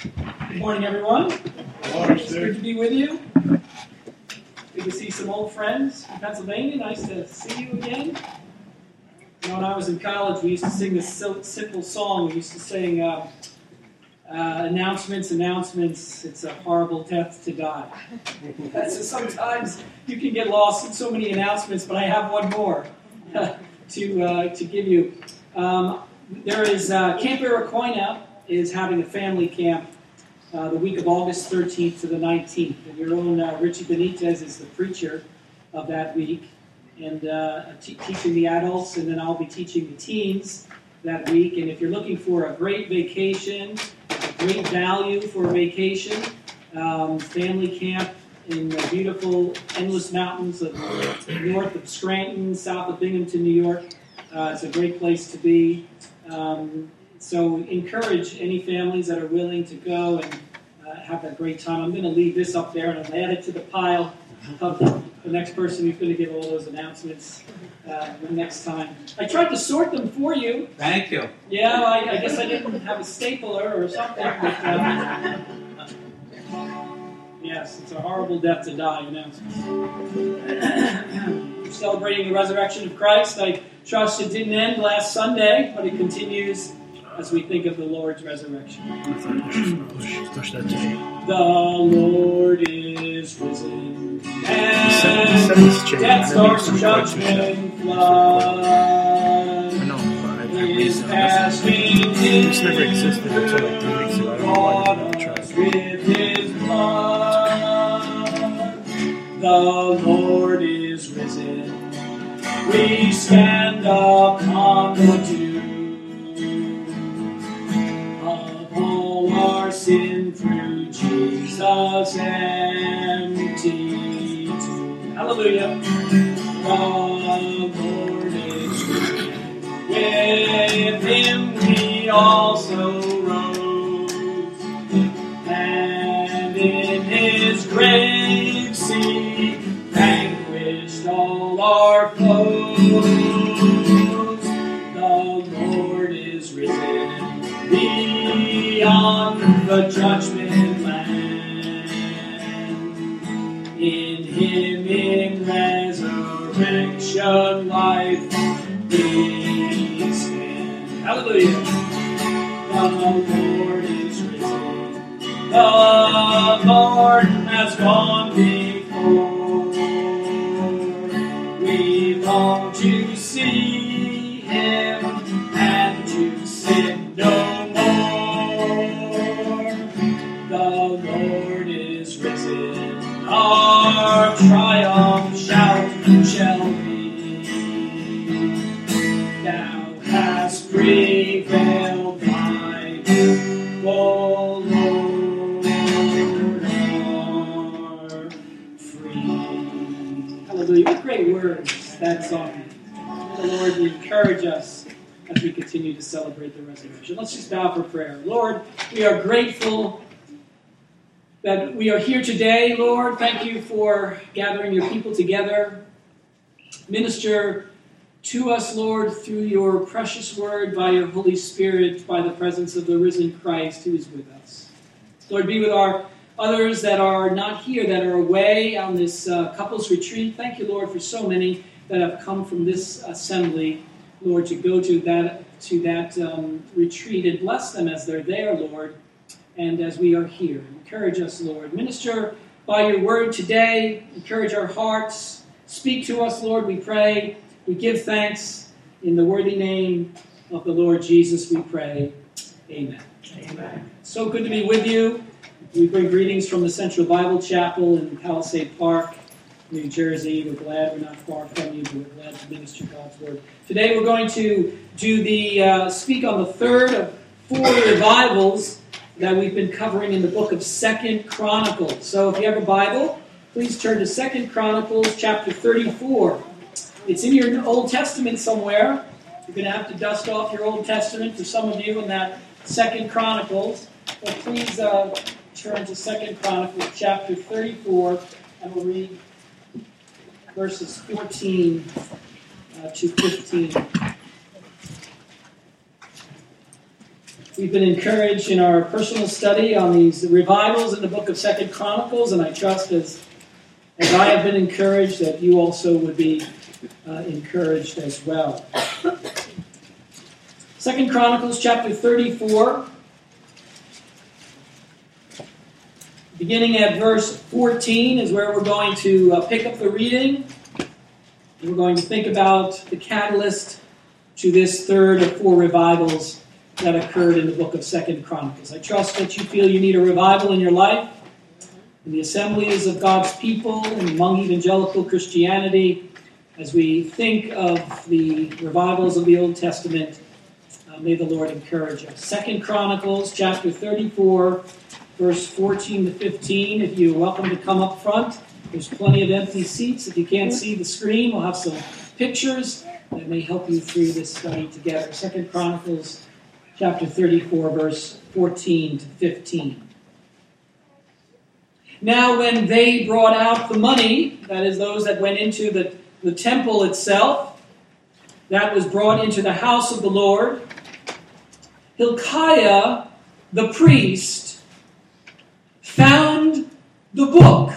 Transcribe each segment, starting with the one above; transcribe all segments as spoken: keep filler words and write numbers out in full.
Good morning, everyone. Good morning, It's sir. good to be with you. Good to see some old friends from Pennsylvania. Nice to see you again. You know, when I was in college, we used to sing this sil- simple song. We used to sing uh, uh, announcements, announcements. It's a horrible death to die. So sometimes you can get lost in so many announcements, but I have one more to uh, to give you. Um, there is uh, Camp Iroquois is having a family camp uh, the week of August thirteenth to the nineteenth. And your own uh, Richie Benitez is the preacher of that week, and uh, t- teaching the adults, and then I'll be teaching the teens that week. And if you're looking for a great vacation, a great value for a vacation, um, family camp in the beautiful Endless Mountains of north of Scranton, south of Binghamton, New York. Uh, it's a great place to be. Um, so encourage any families that are willing to go and uh, have a great time. I'm going to leave this up there and I'll add it to the pile of the next person who's going to give all those announcements uh, next time. I tried to sort them for you. Thank you. Yeah, I, I guess I didn't have a stapler or something. But, uh, yes, it's a horrible death to die announcements. We're celebrating the resurrection of Christ. I trust it didn't end last Sunday, but it continues as we think of the Lord's resurrection. Push that today. The Lord is risen, Send- send this and chain. death I know starts you record some judgment shit. flood. I know, but I have Is reason. passing This never existed until like three weeks ago. I don't know why bought they didn't try us it. with his blood. The Lord is risen. We stand upon the tomb of all our sin through Jesus' empty tomb. Hallelujah. The Lord is risen. With him we also rose, and in his grave seat vanquished all our foes. The Lord is risen beyond the judgment land. In him, in resurrection life, we stand. Hallelujah. The Lord is risen. The Lord has gone before. We long to see him and to sin no more. The Lord is risen. Our triumph shout shall be. Thou hast prevailed, my O Lord, are free. Hallelujah. What great words that song. May the Lord encourage us as we continue to celebrate the resurrection. Let's just bow for prayer. Lord, we are grateful that we are here today, Lord. Thank you for gathering your people together. Minister to us, Lord, through your precious word, by your Holy Spirit, by the presence of the risen Christ who is with us. Lord, be with our others that are not here, that are away on this uh, couples retreat. Thank you, Lord, for so many that have come from this assembly, Lord, to go to that, to that um, retreat, and bless them as they're there, Lord, and as we are here. Encourage us, Lord. Minister by your word today. Encourage our hearts. Speak to us, Lord, we pray. We give thanks in the worthy name of the Lord Jesus, we pray. Amen. Amen. So good to be with you. We bring greetings from the Central Bible Chapel in Palisade Park, New Jersey. We're glad we're not far from you, but we're glad to minister God's word. Today we're going to do the uh, speak on the third of four revivals that we've been covering in the book of Second Chronicles. So if you have a Bible, please turn to Second Chronicles chapter thirty-four. It's in your Old Testament somewhere. You're going to have to dust off your Old Testament for some of you in that Second Chronicles. But please uh, turn to Second Chronicles chapter thirty-four, and we'll read verses fourteen uh, to fifteen. We've been encouraged in our personal study on these revivals in the book of Second Chronicles, and I trust as, as I have been encouraged that you also would be uh, encouraged as well. Second Chronicles chapter thirty-four, beginning at verse fourteen is where we're going to uh, pick up the reading. We're going to think about the catalyst to this third of four revivals that occurred in the book of Second Chronicles. I trust that you feel you need a revival in your life, in the assemblies of God's people, and among evangelical Christianity. As we think of the revivals of the Old Testament, uh, may the Lord encourage us. Second Chronicles chapter thirty-four, verse fourteen to fifteen. If you're welcome to come up front, there's plenty of empty seats. If you can't see the screen, we'll have some pictures that may help you through this study together. Second Chronicles chapter thirty-four, verse fourteen to fifteen. Now when they brought out the money, that is those that went into the, the temple itself, that was brought into the house of the Lord, Hilkiah the priest found the book,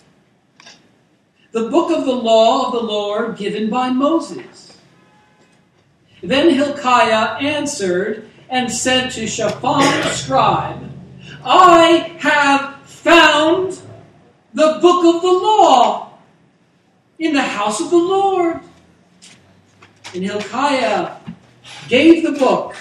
the book of the law of the Lord given by Moses. Then Hilkiah answered and said to Shaphan the scribe, I have found the book of the law in the house of the Lord. And Hilkiah gave the book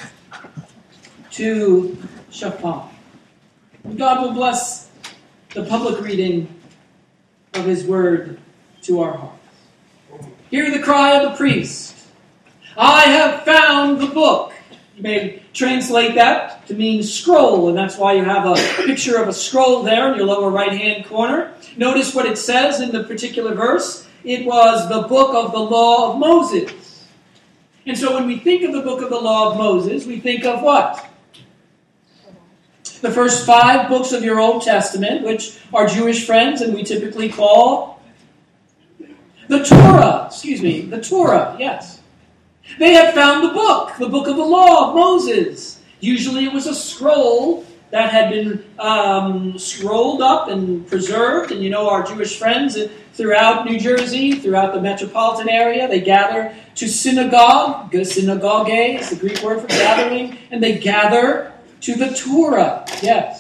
to Shaphan. And God will bless the public reading of His word to our hearts. Hear the cry of the priest. I have found the book. You may translate that to mean scroll, and that's why you have a picture of a scroll there in your lower right-hand corner. Notice what it says in the particular verse. It was the book of the law of Moses. And so when we think of the book of the law of Moses, we think of what? The first five books of your Old Testament, which are Jewish friends, and we typically call the Torah. Excuse me, the Torah, yes. They had found the book, the book of the law of Moses. Usually it was a scroll that had been um, scrolled up and preserved. And you know our Jewish friends throughout New Jersey, throughout the metropolitan area, they gather to synagogue. Synagogue is the Greek word for gathering. And they gather to the Torah, yes.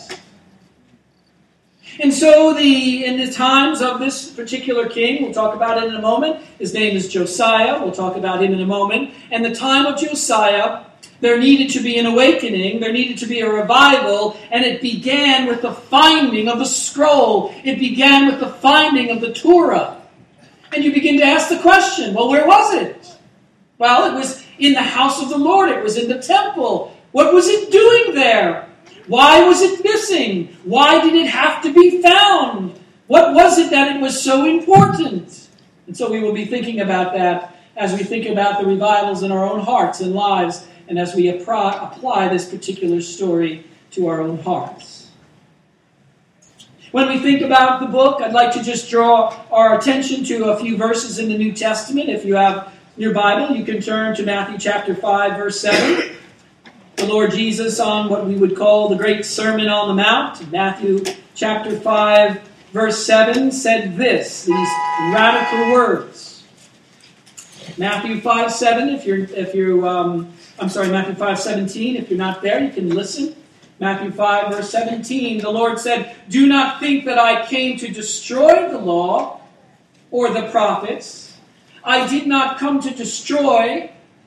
And so the in the times of this particular king, we'll talk about it in a moment. His name is Josiah. We'll talk about him in a moment. And the time of Josiah, there needed to be an awakening. There needed to be a revival. And it began with the finding of the scroll. It began with the finding of the Torah. And you begin to ask the question, well, where was it? Well, it was in the house of the Lord. It was in the temple. What was it doing there? Why was it missing? Why did it have to be found? What was it that it was so important? And so we will be thinking about that as we think about the revivals in our own hearts and lives, and as we apply this particular story to our own hearts. When we think about the book, I'd like to just draw our attention to a few verses in the New Testament. If you have your Bible, you can turn to Matthew chapter five, verse seven. The Lord Jesus on what we would call the Great Sermon on the Mount. Matthew chapter five, verse seven said this, these radical words. Matthew five, seven, if you're, if you, um, I'm sorry, Matthew five, seventeen, if you're not there, you can listen. Matthew five, verse seventeen, the Lord said, do not think that I came to destroy the law or the prophets. I did not come to destroy,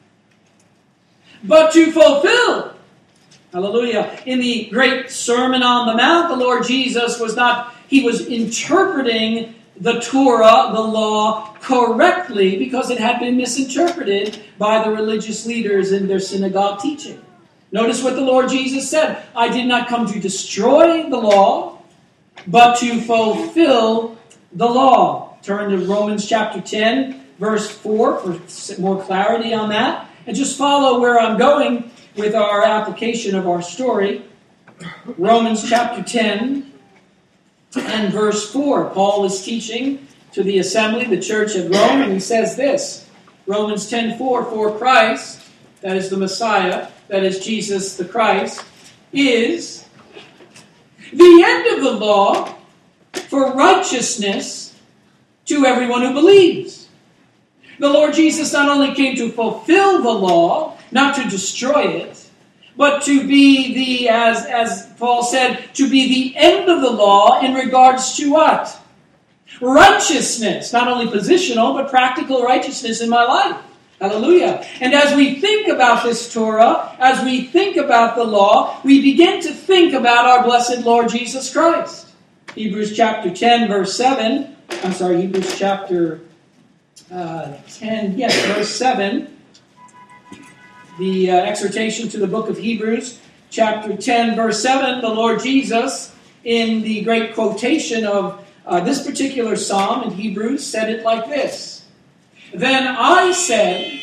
but to fulfill. Hallelujah. In the great Sermon on the Mount, the Lord Jesus was not, he was interpreting the Torah, the law, correctly because it had been misinterpreted by the religious leaders in their synagogue teaching. Notice what the Lord Jesus said. I did not come to destroy the law, but to fulfill the law. Turn to Romans chapter ten, verse four for more clarity on that. And just follow where I'm going with our application of our story. Romans chapter ten and verse four. Paul is teaching to the assembly, the church at Rome, and he says this. Romans ten four, for Christ, that is the Messiah, that is Jesus the Christ, is the end of the law for righteousness to everyone who believes. The Lord Jesus not only came to fulfill the law, not to destroy it, but to be the, as, as Paul said, to be the end of the law in regards to what? Righteousness. Not only positional, but practical righteousness in my life. Hallelujah. And as we think about this Torah, as we think about the law, we begin to think about our blessed Lord Jesus Christ. Hebrews chapter ten, verse seven. I'm sorry, Hebrews chapter uh, ten, yes, verse seven. The uh, exhortation to the book of Hebrews, chapter ten, verse seven. The Lord Jesus, in the great quotation of uh, this particular psalm in Hebrews, said it like this. Then I said,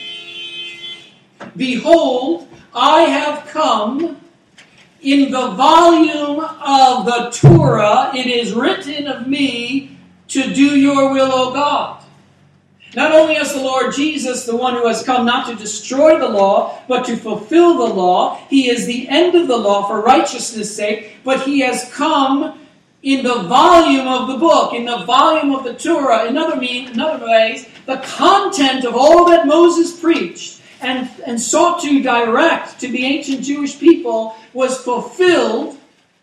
behold, I have come. In the volume of the Torah, it is written of me to do your will, O God. Not only is the Lord Jesus the one who has come not to destroy the law, but to fulfill the law. He is the end of the law for righteousness' sake, but he has come in the volume of the book, in the volume of the Torah. In other, mean, in other ways, the content of all that Moses preached and, and sought to direct to the ancient Jewish people was fulfilled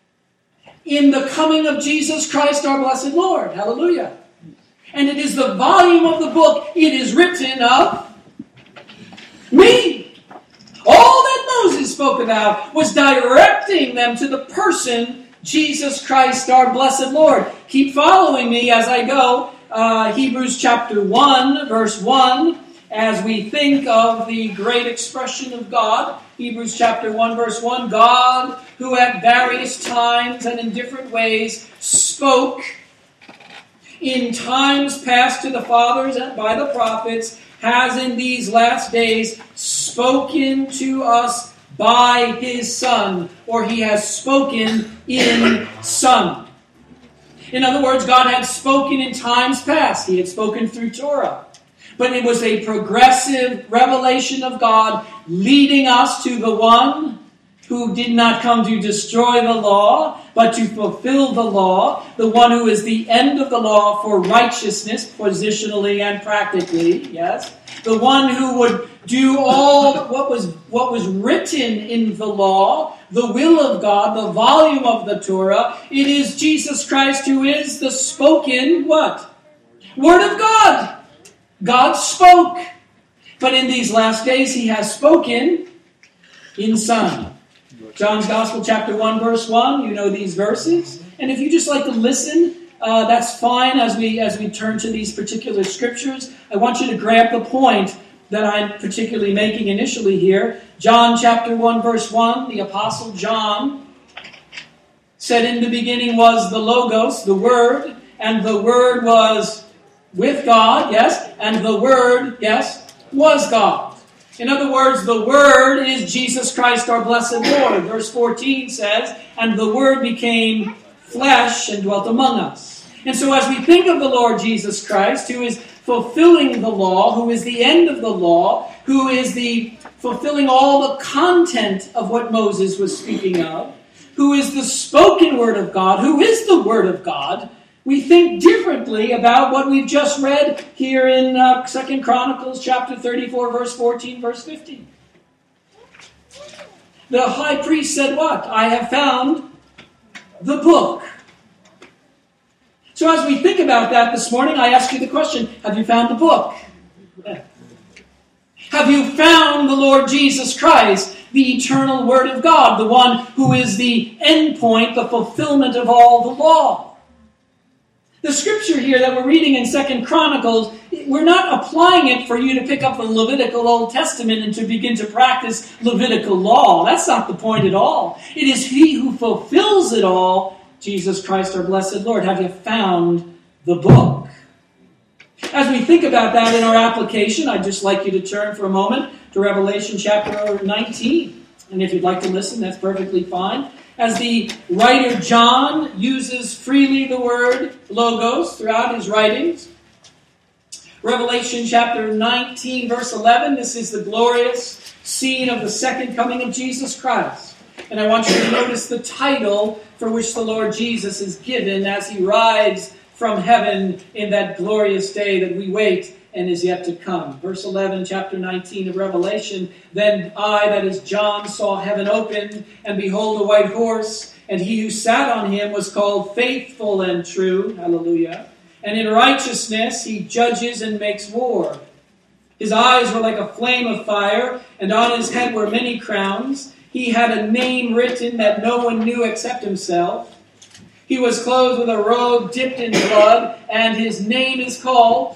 in the coming of Jesus Christ, our blessed Lord. Hallelujah. And it is the volume of the book, it is written of me. All that Moses spoke about was directing them to the person, Jesus Christ, our blessed Lord. Keep following me as I go. Uh, Hebrews chapter one, verse one, as we think of the great expression of God. Hebrews chapter one, verse one, God, who at various times and in different ways spoke in times past to the fathers and by the prophets, has in these last days spoken to us by his Son, or he has spoken in Son. In other words, God had spoken in times past. He had spoken through Torah. But it was a progressive revelation of God leading us to the one who did not come to destroy the law, but to fulfill the law, the one who is the end of the law for righteousness, positionally and practically, yes, the one who would do all what was what was written in the law, the will of God, the volume of the Torah. It is Jesus Christ who is the spoken, what? Word of God. God spoke. But in these last days, he has spoken in Son. John's Gospel, chapter one, verse one. You know these verses. And if you just like to listen, uh, that's fine as we as we turn to these particular scriptures. I want you to grab the point that I'm particularly making initially here. John chapter one, verse one. The Apostle John said, in the beginning was the Logos, the Word, and the Word was with God, yes, and the Word, yes, was God. In other words, the Word is Jesus Christ, our blessed Lord. Verse fourteen says, and the Word became flesh and dwelt among us. And so as we think of the Lord Jesus Christ, who is fulfilling the law, who is the end of the law, who is the fulfilling all the content of what Moses was speaking of, who is the spoken Word of God, who is the Word of God, we think differently about what we've just read here in uh, Second Chronicles chapter thirty-four, verse fourteen, verse fifteen. The high priest said what? I have found the book. So as we think about that this morning, I ask you the question, have you found the book? Have you found the Lord Jesus Christ, the eternal Word of God, the one who is the end point, the fulfillment of all the law? The scripture here that we're reading in Second Chronicles, we're not applying it for you to pick up the Levitical Old Testament and to begin to practice Levitical law. That's not the point at all. It is he who fulfills it all, Jesus Christ, our blessed Lord. Have you found the book? As we think about that in our application, I'd just like you to turn for a moment to Revelation chapter nineteen. And if you'd like to listen, that's perfectly fine. As the writer John uses freely the word logos throughout his writings. Revelation chapter nineteen, verse eleven. This is the glorious scene of the second coming of Jesus Christ. And I want you to notice the title for which the Lord Jesus is given as he rides from heaven in that glorious day that we wait and is yet to come. Verse eleven, chapter nineteen of Revelation, "Then I, that is John, saw heaven opened, and behold a white horse, and he who sat on him was called Faithful and True." Hallelujah. "And in righteousness he judges and makes war. His eyes were like a flame of fire, and on his head were many crowns. He had a name written that no one knew except himself. He was clothed with a robe dipped in blood, and his name is called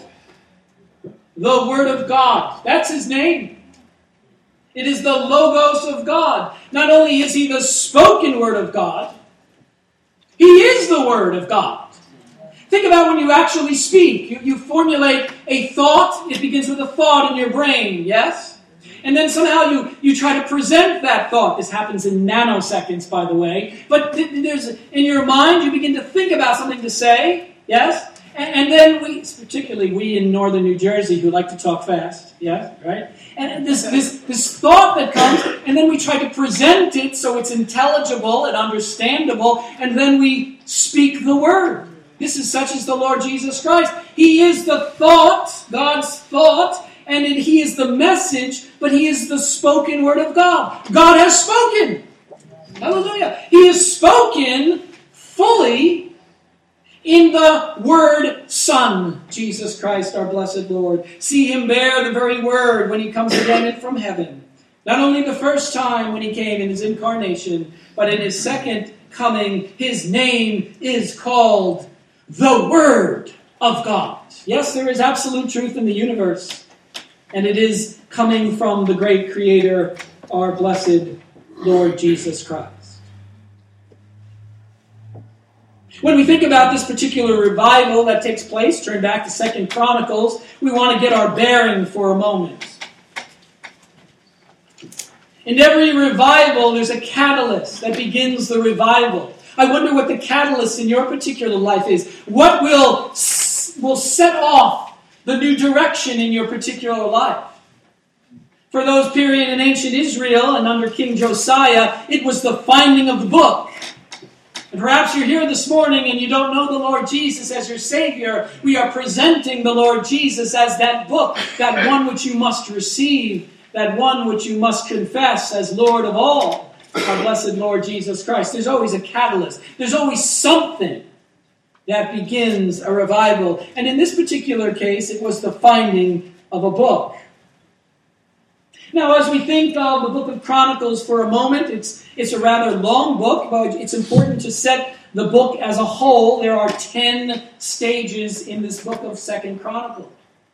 the Word of God." That's his name. It is the Logos of God. Not only is he the spoken Word of God, he is the Word of God. Think about when you actually speak. You, you formulate a thought. It begins with a thought in your brain, yes? And then somehow you, you try to present that thought. This happens in nanoseconds, by the way. But th- there's in your mind, you begin to think about something to say, yes? And, and then we, particularly we in northern New Jersey who like to talk fast, yes, right? And this, this, this thought that comes, and then we try to present it so it's intelligible and understandable, and then we speak the word. This is such as the Lord Jesus Christ. He is the thought, God's thought, and it, he is the message, but he is the spoken word of God. God has spoken. Hallelujah. He has spoken fully in the Word Son, Jesus Christ, our blessed Lord. See him bear the very word when he comes again from heaven. Not only the first time when he came in his incarnation, but in his second coming, his name is called the Word of God. Yes, there is absolute truth in the universe. And it is coming from the great Creator, our blessed Lord Jesus Christ. When we think about this particular revival that takes place, turn back to Second Chronicles, we want to get our bearing for a moment. In every revival, there's a catalyst that begins the revival. I wonder what the catalyst in your particular life is. What will, will set off the new direction in your particular life? For those period in ancient Israel and under King Josiah, it was the finding of the book. And perhaps you're here this morning and you don't know the Lord Jesus as your Savior. We are presenting the Lord Jesus as that book, that one which you must receive, that one which you must confess as Lord of all, our blessed Lord Jesus Christ. There's always a catalyst. There's always something that begins a revival. And in this particular case, it was the finding of a book. Now, as we think of the book of Chronicles for a moment, it's, it's a rather long book, but it's important to set the book as a whole. There are ten stages in this book of Second Chronicles.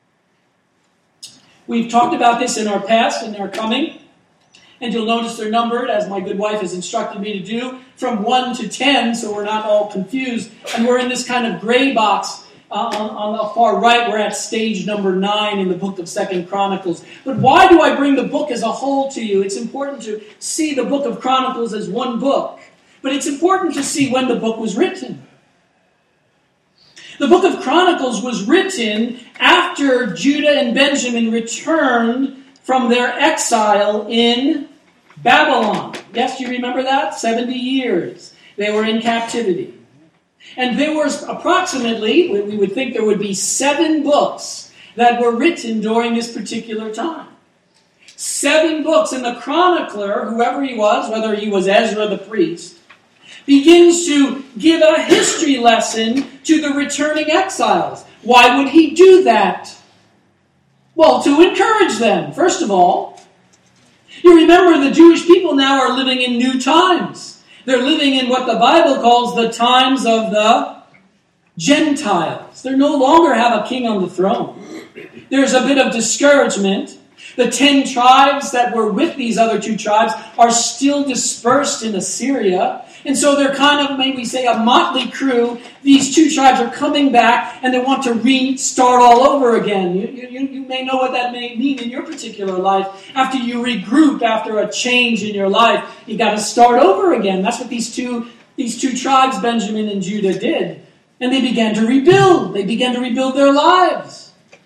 We've talked about this in our past and our coming. And you'll notice they're numbered, as my good wife has instructed me to do, from one to ten, so we're not all confused. And we're in this kind of gray box uh, on, on the far right. We're at stage number nine in the book of Second Chronicles. But why do I bring the book as a whole to you? It's important to see the book of Chronicles as one book. But it's important to see when the book was written. The book of Chronicles was written after Judah and Benjamin returned from their exile in Babylon. Yes, you remember that? seventy years. They were in captivity. And there was approximately, we would think there would be seven books that were written during this particular time. Seven books. And the chronicler, whoever he was, whether he was Ezra the priest, begins to give a history lesson to the returning exiles. Why would he do that? Well, to encourage them, first of all. You remember the Jewish people now are living in new times. They're living in what the Bible calls the times of the Gentiles. They no longer have a king on the throne. There's a bit of discouragement. The ten tribes that were with these other two tribes are still dispersed in Assyria. And so they're kind of, maybe say, a motley crew. These two tribes are coming back and they want to restart all over again. You, you, you may know what that may mean in your particular life. After you regroup, after a change in your life, you got to start over again. That's what these two, these two tribes, Benjamin and Judah, did. And they began to rebuild. They began to rebuild their lives.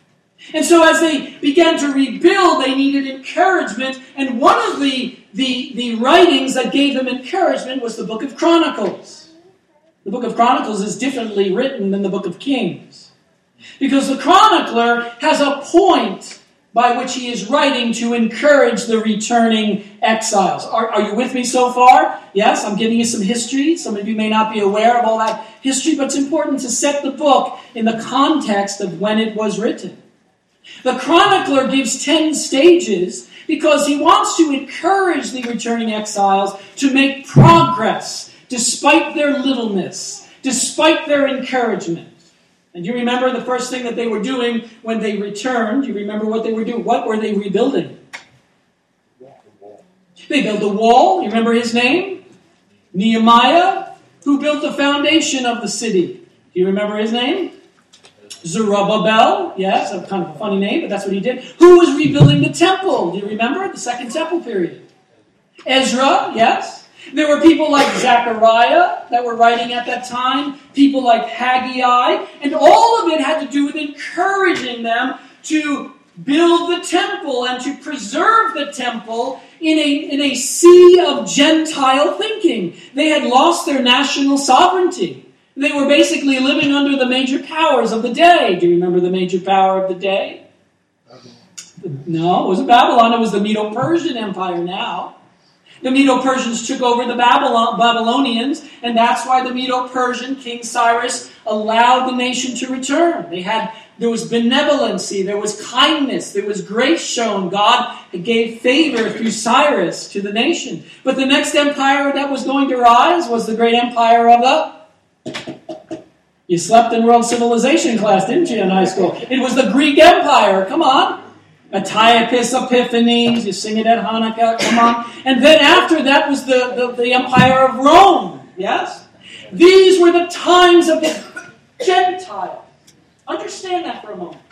And so as they began to rebuild, they needed encouragement. And one of the, the, the writings that gave them encouragement was the book of Chronicles. The book of Chronicles is differently written than the book of Kings. Because the chronicler has a point by which he is writing to encourage the returning exiles. Are, are you with me so far? Yes, I'm giving you some history. Some of you may not be aware of all that history, but it's important to set the book in the context of when it was written. The chronicler gives ten stages because he wants to encourage the returning exiles to make progress despite their littleness, despite their encouragement. And you remember the first thing that they were doing when they returned? You remember what they were doing? What were they rebuilding? They built a wall. You remember his name? Nehemiah, who built the foundation of the city. Do you remember his name? Zerubbabel. Yes, that's kind of a funny name, but that's what he did. Who was rebuilding the temple? Do you remember? The second temple period. Ezra, yes. There were people like Zechariah that were writing at that time, people like Haggai, and all of it had to do with encouraging them to build the temple and to preserve the temple in a, in a sea of Gentile thinking. They had lost their national sovereignty. They were basically living under the major powers of the day. Do you remember the major power of the day? No, it wasn't Babylon. It was the Medo-Persian Empire now. The Medo-Persians took over the Babylon, Babylonians, and that's why the Medo-Persian King Cyrus allowed the nation to return. They had, there was benevolency, there was kindness, there was grace shown. God gave favor through Cyrus to the nation. But the next empire that was going to rise was the great empire of the... You slept in world civilization class, didn't you, in high school? It was the Greek Empire. Come on. Antiochus Epiphanes, you sing it at Hanukkah, come on. And then after that was the, the, the Empire of Rome, yes? These were the times of the Gentiles. Understand that for a moment.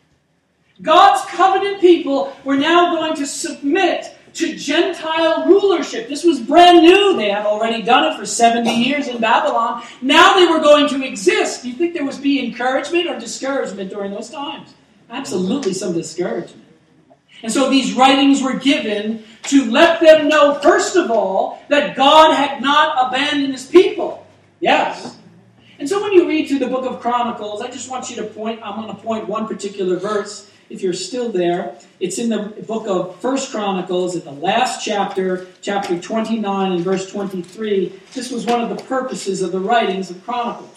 God's covenant people were now going to submit to Gentile rulership. This was brand new. They had already done it for seventy years in Babylon. Now they were going to exist. Do you think there was be encouragement or discouragement during those times? Absolutely some discouragement. And so these writings were given to let them know, first of all, that God had not abandoned his people. Yes. And so when you read through the book of Chronicles, I just want you to point, I'm going to point one particular verse, if you're still there. It's in the book of First Chronicles, at the last chapter, chapter twenty-nine and verse twenty-three. This was one of the purposes of the writings of Chronicles.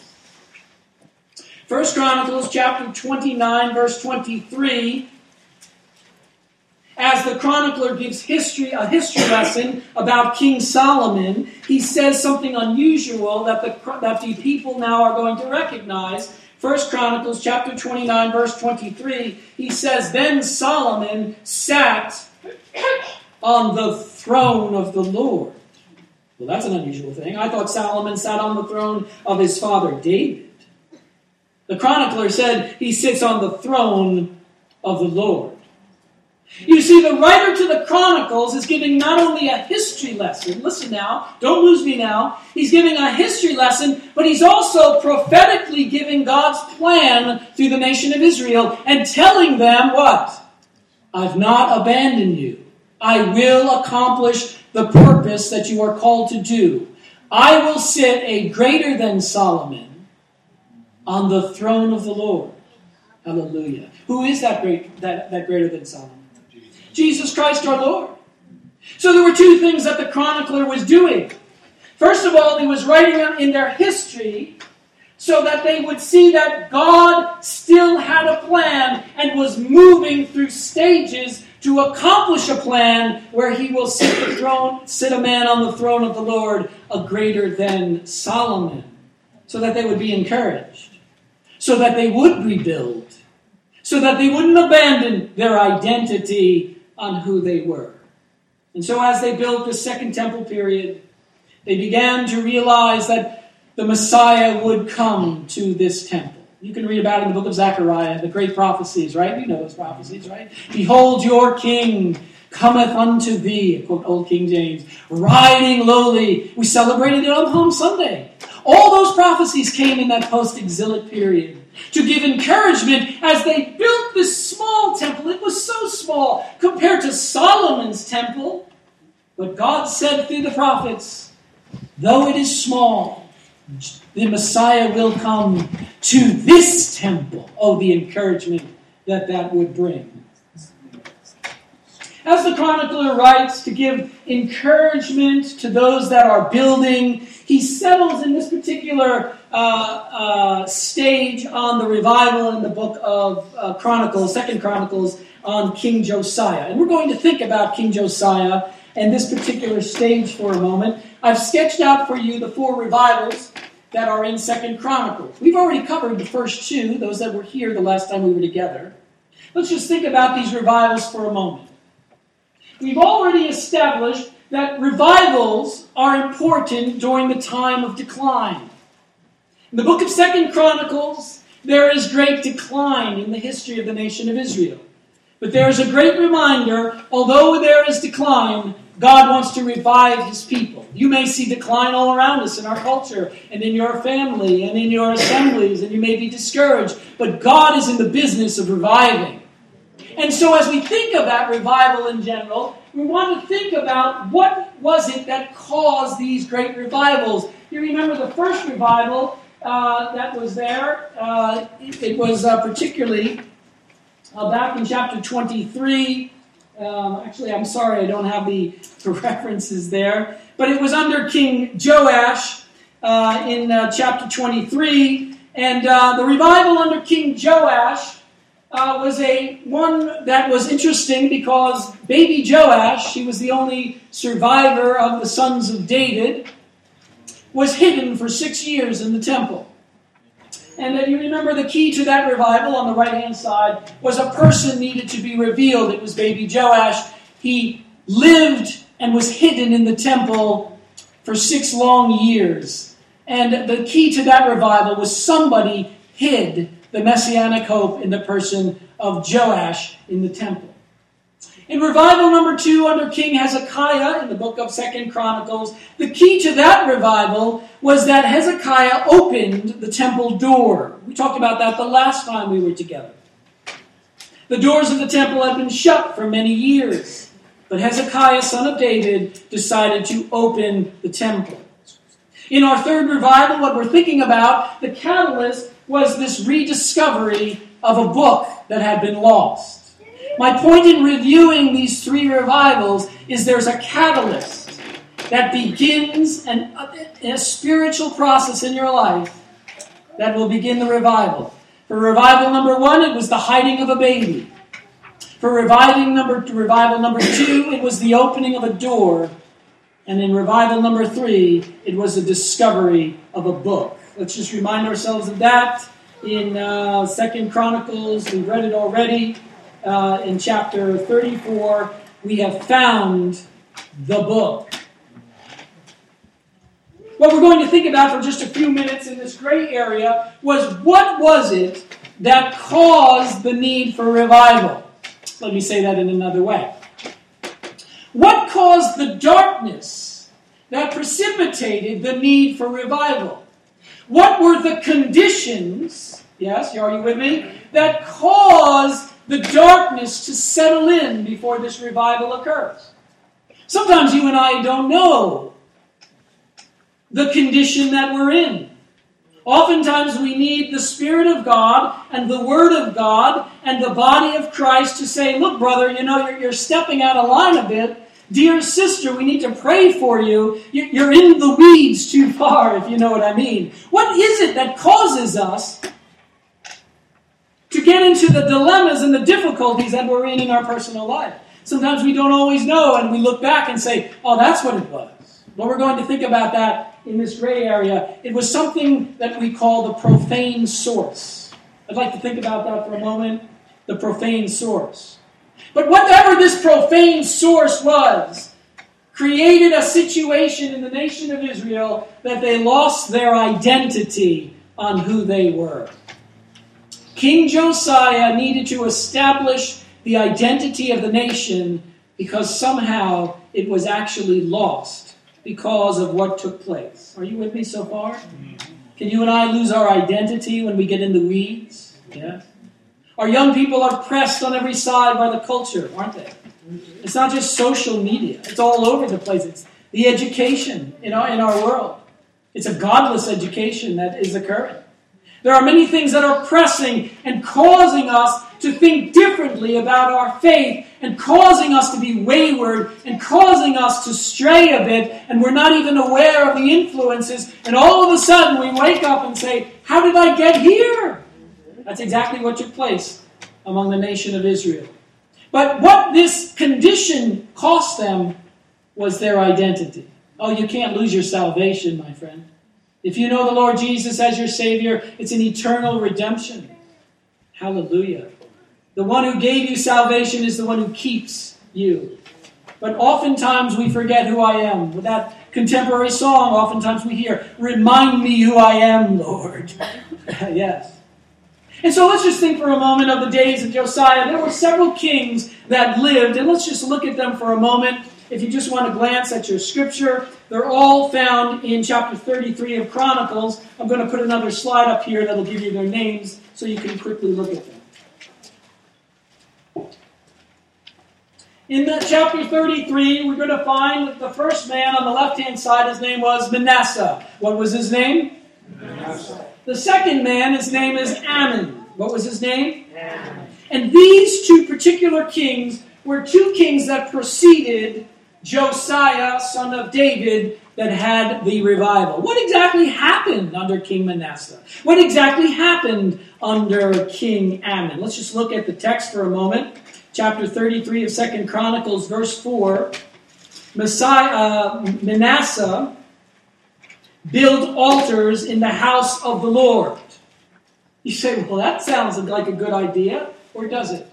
First Chronicles, chapter twenty-nine, verse twenty-three. As the chronicler gives history, a history lesson about King Solomon, he says something unusual that the, that the people now are going to recognize. First Chronicles chapter twenty-nine, verse twenty-three, he says, "Then Solomon sat on the throne of the Lord." Well, that's an unusual thing. I thought Solomon sat on the throne of his father David. The chronicler said he sits on the throne of the Lord. You see, the writer to the Chronicles is giving not only a history lesson, listen now, don't lose me now, he's giving a history lesson, but he's also prophetically giving God's plan through the nation of Israel and telling them what? I've not abandoned you. I will accomplish the purpose that you are called to do. I will sit a greater than Solomon on the throne of the Lord. Hallelujah. Who is that great that, that greater than Solomon? Jesus Christ our Lord. So there were two things that the chronicler was doing. First of all, he was writing them in their history so that they would see that God still had a plan and was moving through stages to accomplish a plan where he will sit the throne, sit a man on the throne of the Lord, a greater than Solomon, so that they would be encouraged, so that they would rebuild, so that they wouldn't abandon their identity on who they were. And so as they built the Second Temple period, they began to realize that the Messiah would come to this temple. You can read about it in the book of Zechariah, the great prophecies, right? You know those prophecies, right? "Behold, your king cometh unto thee," quote Old King James, "riding lowly." We celebrated it on Palm Sunday. All those prophecies came in that post-exilic period to give encouragement as they built this small temple. It was so small compared to Solomon's temple. But God said through the prophets, though it is small, the Messiah will come to this temple. Oh, the encouragement that that would bring. As the chronicler writes to give encouragement to those that are building, he settles in this particular uh, uh, stage on the revival in the book of uh, Chronicles, Second Chronicles, on King Josiah. And we're going to think about King Josiah and this particular stage for a moment. I've sketched out for you the four revivals that are in Second Chronicles. We've already covered the first two, those that were here the last time we were together. Let's just think about these revivals for a moment. We've already established that revivals are important during the time of decline. In the book of Second Chronicles, there is great decline in the history of the nation of Israel. But there is a great reminder, although there is decline, God wants to revive His people. You may see decline all around us in our culture and in your family and in your assemblies, and you may be discouraged. But God is in the business of reviving. And so as we think of that revival in general, we want to think about what was it that caused these great revivals. You remember the first revival uh, that was there. Uh, it was uh, particularly uh, back in chapter twenty-three. Um, actually, I'm sorry, I don't have the, the references there. But it was under King Joash uh, in uh, chapter twenty-three. And uh, the revival under King Joash Uh, was a one that was interesting because baby Joash, he was the only survivor of the sons of David, was hidden for six years in the temple. And then you remember the key to that revival on the right-hand side was a person needed to be revealed. It was baby Joash. He lived and was hidden in the temple for six long years. And the key to that revival was somebody hid the messianic hope in the person of Joash in the temple. In revival number two under King Hezekiah in the book of Second Chronicles, the key to that revival was that Hezekiah opened the temple door. We talked about that the last time we were together. The doors of the temple had been shut for many years, but Hezekiah, son of David, decided to open the temple. In our third revival, what we're thinking about, the catalyst was this rediscovery of a book that had been lost. My point in reviewing these three revivals is there's a catalyst that begins an, a spiritual process in your life that will begin the revival. For revival number one, it was the hiding of a baby. For reviving number, revival number two, it was the opening of a door. And in revival number three, it was the discovery of a book. Let's just remind ourselves of that in uh, Second Chronicles. We've read it already. Uh, in chapter thirty-four, we have found the book. What we're going to think about for just a few minutes in this gray area was what was it that caused the need for revival? Let me say that in another way. What caused the darkness that precipitated the need for revival? What were the conditions, yes, are you with me, that caused the darkness to settle in before this revival occurs? Sometimes you and I don't know the condition that we're in. Oftentimes we need the Spirit of God and the Word of God and the body of Christ to say, look, brother, you know, you're, you're stepping out of line a bit. Dear sister, we need to pray for you. You're in the weeds too far, if you know what I mean. What is it that causes us to get into the dilemmas and the difficulties that we're in in our personal life? Sometimes we don't always know, and we look back and say, oh, that's what it was. But we're going to think about that in this gray area. It was something that we call the profane source. I'd like to think about that for a moment. The profane source. But whatever this profane source was, created a situation in the nation of Israel that they lost their identity on who they were. King Josiah needed to establish the identity of the nation because somehow it was actually lost because of what took place. Are you with me so far? Can you and I lose our identity when we get in the weeds? Yes. Our young people are pressed on every side by the culture, aren't they? It's not just social media. It's all over the place. It's the education in our, in our world. It's a godless education that is occurring. There are many things that are pressing and causing us to think differently about our faith and causing us to be wayward and causing us to stray a bit, and we're not even aware of the influences, and all of a sudden we wake up and say, how did I get here? That's exactly what took place among the nation of Israel. But what this condition cost them was their identity. Oh, you can't lose your salvation, my friend. If you know the Lord Jesus as your Savior, it's an eternal redemption. Hallelujah. The one who gave you salvation is the one who keeps you. But oftentimes we forget who I am. With that contemporary song, oftentimes we hear, remind me who I am, Lord. Yes. And so let's just think for a moment of the days of Josiah. There were several kings that lived, and let's just look at them for a moment. If you just want to glance at your scripture, they're all found in chapter thirty-three of Chronicles. I'm going to put another slide up here that'll give you their names so you can quickly look at them. In the chapter thirty-three, we're going to find that the first man on the left-hand side, his name was Manasseh. What was his name? Manasseh. The second man, his name is Amon. What was his name? Amon. And these two particular kings were two kings that preceded Josiah, son of David, that had the revival. What exactly happened under King Manasseh? What exactly happened under King Amon? Let's just look at the text for a moment. Chapter thirty-three of Second Chronicles, verse four. Messiah, uh, Manasseh built altars in the house of the Lord. You say, well, that sounds like a good idea, or does it?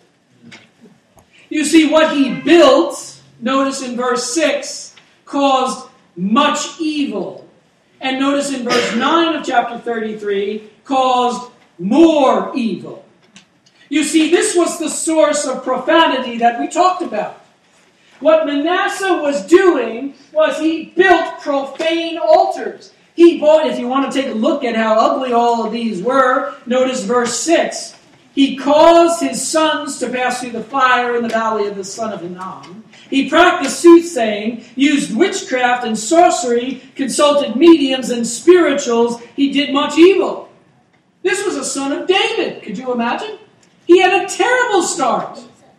You see, what he built, notice in verse six, caused much evil. And notice in verse nine of chapter thirty-three, caused more evil. You see, this was the source of profanity that we talked about. What Manasseh was doing was he built profane altars. He bought, if you want to take a look at how ugly all of these were, notice verse six. He caused his sons to pass through the fire in the valley of the son of Hinnom. He practiced soothsaying, used witchcraft and sorcery, consulted mediums and spirituals. He did much evil. This was a son of David. Could you imagine? He had a terrible start.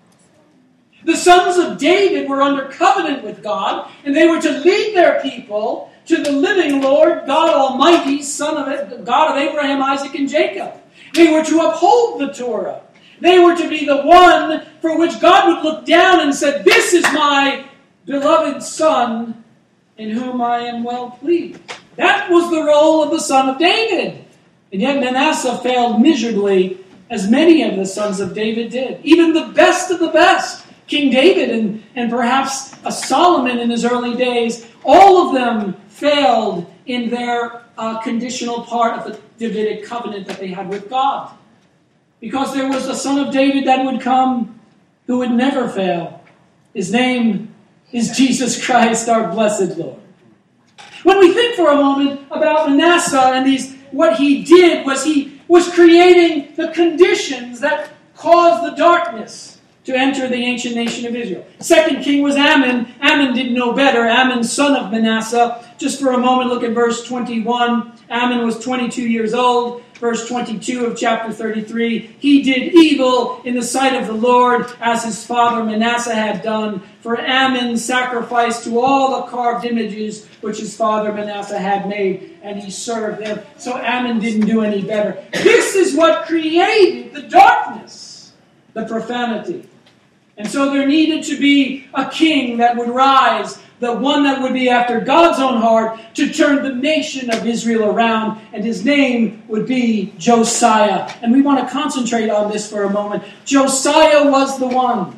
The sons of David were under covenant with God, and they were to lead their people to the living Lord, God Almighty, Son of God of Abraham, Isaac, and Jacob. They were to uphold the Torah. They were to be the one for which God would look down and said, this is my beloved Son, in whom I am well pleased. That was the role of the son of David. And yet Manasseh failed miserably, as many of the sons of David did. Even the best of the best, King David and, and perhaps a Solomon in his early days, all of them failed in their uh, conditional part of the Davidic covenant that they had with God. Because there was a son of David that would come who would never fail. His name is Jesus Christ, our blessed Lord. When we think for a moment about Manasseh and these, what he did was he was creating the conditions that caused the darkness to enter the ancient nation of Israel. The second king was Amon. Amon didn't know better. Amon, son of Manasseh. Just for a moment, look at verse twenty-one. Ammon was twenty-two years old. Verse twenty-two of chapter thirty-three. He did evil in the sight of the Lord, as his father Manasseh had done. For Ammon sacrificed to all the carved images which his father Manasseh had made, and he served them. So Ammon didn't do any better. This is what created the darkness, the profanity. And so there needed to be a king that would rise, the one that would be after God's own heart, to turn the nation of Israel around, and his name would be Josiah. And we want to concentrate on this for a moment. Josiah was the one.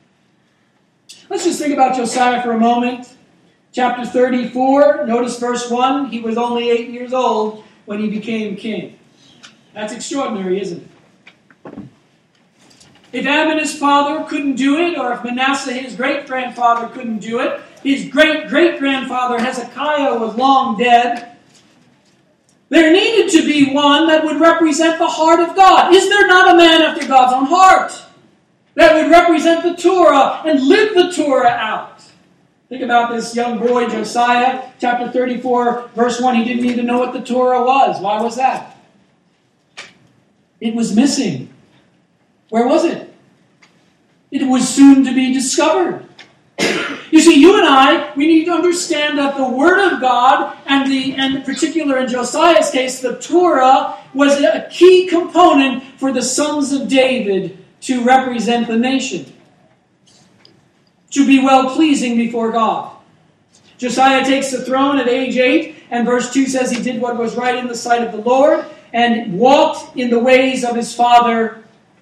Let's just think about Josiah for a moment. Chapter thirty-four, notice verse one. He was only eight years old when he became king. That's extraordinary, isn't it? If Ammon, his father, couldn't do it, or if Manasseh, his great-grandfather, couldn't do it, his great-great-grandfather Hezekiah was long dead, there needed to be one that would represent the heart of God. Is there not a man after God's own heart that would represent the Torah and live the Torah out? Think about this young boy, Josiah, chapter thirty-four, verse one. He didn't even know what the Torah was. Why was that? It was missing. Where was it? It was soon to be discovered. You see, you and I, we need to understand that the Word of God, and the and in particular in Josiah's case, the Torah, was a key component for the sons of David to represent the nation, to be well-pleasing before God. Josiah takes the throne at age eight, and verse two says he did what was right in the sight of the Lord, and walked in the ways of his father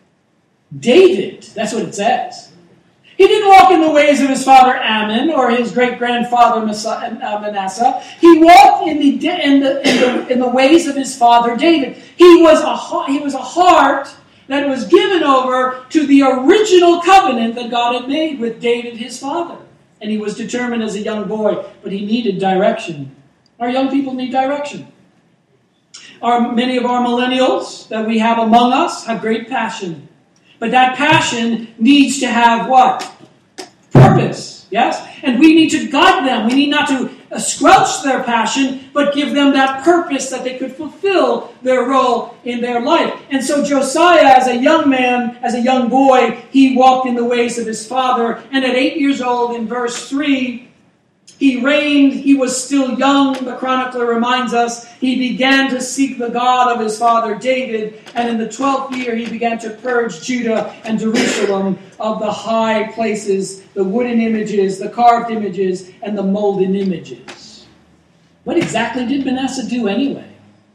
David. That's what it says. He didn't walk in the ways of his father Ammon or his great-grandfather Manasseh. He walked in the, in the, in the, in the ways of his father David. He was, a, he was a heart that was given over to the original covenant that God had made with David, his father. And he was determined as a young boy, but he needed direction. Our young people need direction. Our, many of our millennials that we have among us have great passion. But that passion needs to have what? Purpose, yes? And we need to guide them. We need not to uh, squelch their passion, but give them that purpose that they could fulfill their role in their life. And so Josiah, as a young man, as a young boy, he walked in the ways of his father. And at eight years old, in verse three, he reigned. He was still young, the chronicler reminds us. He began to seek the God of his father David, and in the twelfth year he began to purge Judah and Jerusalem of the high places, the wooden images, the carved images, and the molded images. What exactly did Manasseh do anyway?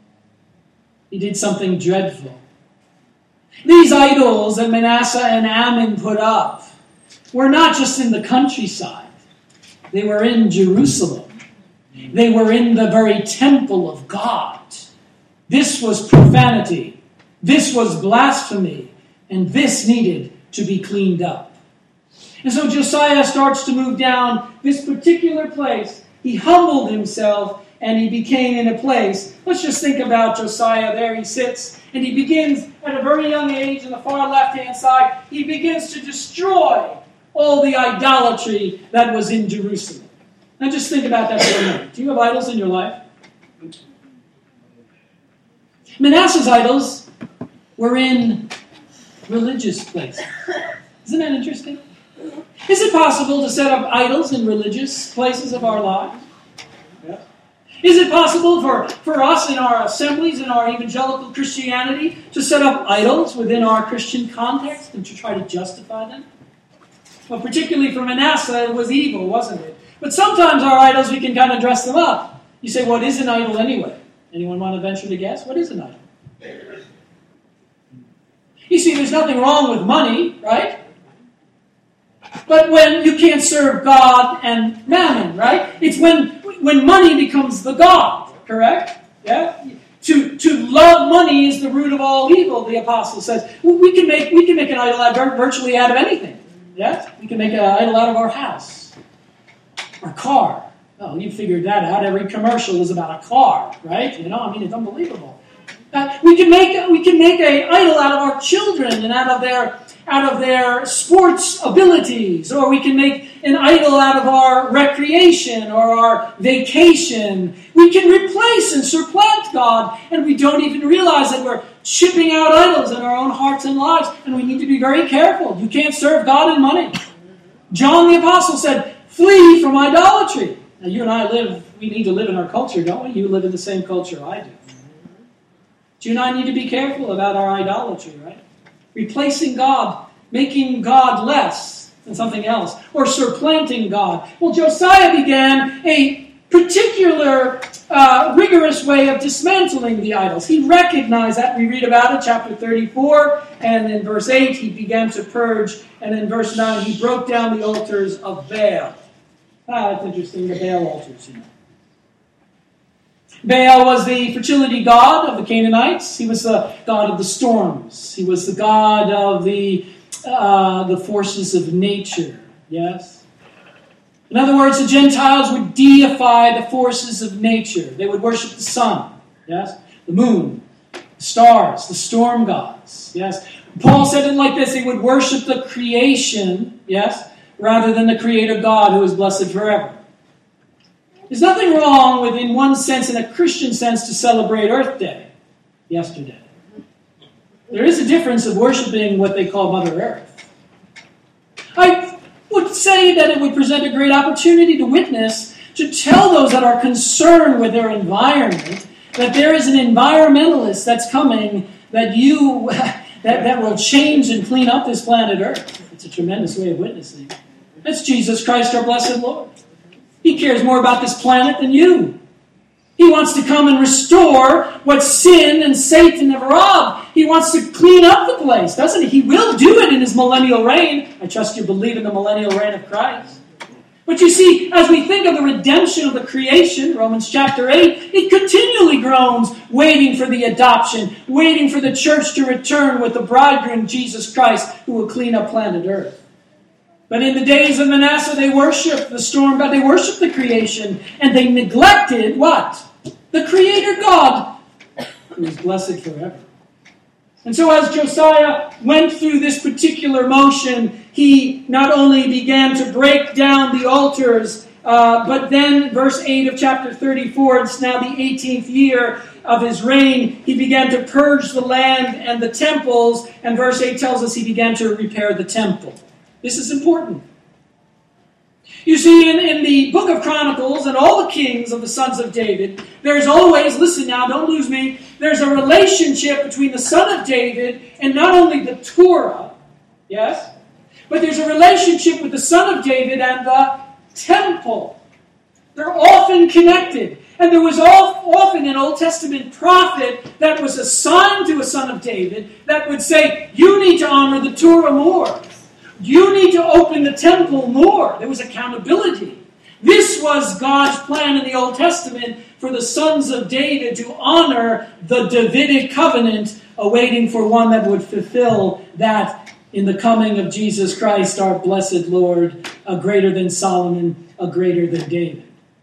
He did something dreadful. These idols that Manasseh and Ammon put up were not just in the countryside. They were in Jerusalem. They were in the very temple of God. This was profanity. This was blasphemy. And this needed to be cleaned up. And so Josiah starts to move down this particular place. He humbled himself and he became in a place. Let's just think about Josiah. There he sits and he begins at a very young age on the far left-hand side. He begins to destroy all the idolatry that was in Jerusalem. Now just think about that for a minute. Do you have idols in your life? Manasseh's idols were in religious places. Isn't that interesting? Is it possible to set up idols in religious places of our lives? Yeah. Is it possible for, for us in our assemblies, in our evangelical Christianity, to set up idols within our Christian context and to try to justify them? Well, particularly for Manasseh, it was evil, wasn't it? But sometimes our idols, we can kind of dress them up. You say, what is an idol anyway? Anyone want to venture to guess? What is an idol? You see, there's nothing wrong with money, right? But when you can't serve God and mammon, right? It's when, when money becomes the God, correct? Yeah? To, to love money is the root of all evil, the apostle says. We can make, we can make an idol out of, virtually out of anything. Yes? We can make an idol out of our house. Our car. Oh, you figured that out. Every commercial is about a car, right? You know, I mean, it's unbelievable. Uh, we can make we can make an idol out of our children and out of their out of their sports abilities, or we can make an idol out of our recreation or our vacation. We can replace and supplant God, and we don't even realize that we're chipping out idols in our own hearts and lives, and we need to be very careful. You can't serve God and money. John the Apostle said, flee from idolatry. Now, you and I live, we need to live in our culture, don't we? You live in the same culture I do. But you and I need to be careful about our idolatry, right? Replacing God, making God less than something else, or supplanting God. Well, Josiah began a particular uh, rigorous way of dismantling the idols. He recognized that. We read about it, chapter thirty-four, and in verse eight, he began to purge, and in verse nine, he broke down the altars of Baal. Ah, that's interesting, the Baal altars, you know. Baal was the fertility god of the Canaanites. He was the god of the storms. He was the god of the uh, the forces of nature. Yes? In other words, the Gentiles would deify the forces of nature. They would worship the sun, yes, the moon, the stars, the storm gods, yes. Paul said it like this: they would worship the creation, yes, rather than the Creator God who is blessed forever. There's nothing wrong with, in one sense, in a Christian sense, to celebrate Earth Day yesterday. There is a difference of worshiping what they call Mother Earth. I would say that it would present a great opportunity to witness, to tell those that are concerned with their environment, that there is an environmentalist that's coming that you that, that will change and clean up this planet Earth. It's a tremendous way of witnessing. That's Jesus Christ, our blessed Lord. He cares more about this planet than you. He wants to come and restore what sin and Satan have robbed. He wants to clean up the place, doesn't he? He will do it in his millennial reign. I trust you believe in the millennial reign of Christ. But you see, as we think of the redemption of the creation, Romans chapter eight, it continually groans, waiting for the adoption, waiting for the church to return with the bridegroom, Jesus Christ, who will clean up planet Earth. But in the days of Manasseh, they worshipped the storm god, they worshipped the creation, and they neglected what? The Creator God, who is blessed forever. And so as Josiah went through this particular motion, he not only began to break down the altars, uh, but then verse eight of chapter thirty-four, it's now the eighteenth year of his reign, he began to purge the land and the temples, and verse eight tells us he began to repair the temple. This is important. You see, in, in the book of Chronicles and all the kings of the sons of David, there's always, listen now, don't lose me, there's a relationship between the son of David and not only the Torah, yes, but there's a relationship with the son of David and the temple. They're often connected. And there was often an Old Testament prophet that was assigned to a son of David that would say, you need to honor the Torah more. You need to open the temple more. There was accountability. This was God's plan in the Old Testament for the sons of David to honor the Davidic covenant, awaiting for one that would fulfill that in the coming of Jesus Christ, our blessed Lord, a greater than Solomon, a greater than David.